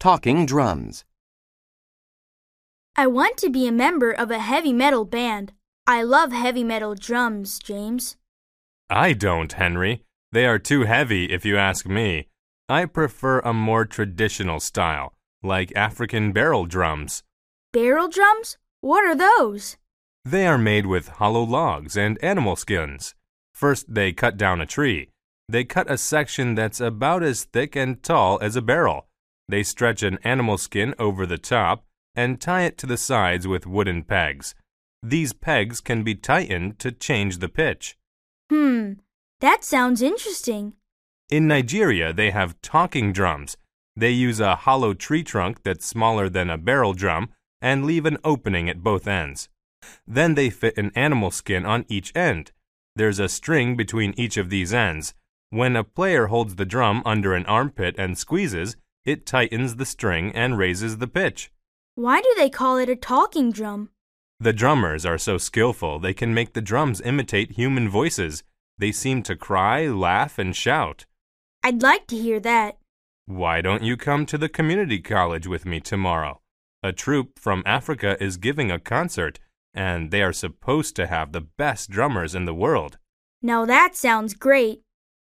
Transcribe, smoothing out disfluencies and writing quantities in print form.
Talking drums. I want to be a member of a heavy metal band. I love heavy metal drums, James. I don't, Henry. They are too heavy if you ask me. I prefer a more traditional style, like African barrel drums. Barrel drums? What are those? They are made with hollow logs and animal skins. First, they cut down a tree. They cut a section that's about as thick and tall as a barrel. They stretch an animal skin over the top and tie it to the sides with wooden pegs. These pegs can be tightened to change the pitch. That sounds interesting. In Nigeria, they have talking drums. They use a hollow tree trunk that's smaller than a barrel drum and leave an opening at both ends. Then they fit an animal skin on each end. There's a string between each of these ends. When a player holds the drum under an armpit and squeezes, it tightens the string and raises the pitch. Why do they call it a talking drum? The drummers are so skillful they can make the drums imitate human voices. They seem to cry, laugh, and shout. I'd like to hear that. Why don't you come to the community college with me tomorrow? A troupe from Africa is giving a concert, and they are supposed to have the best drummers in the world. Now that sounds great.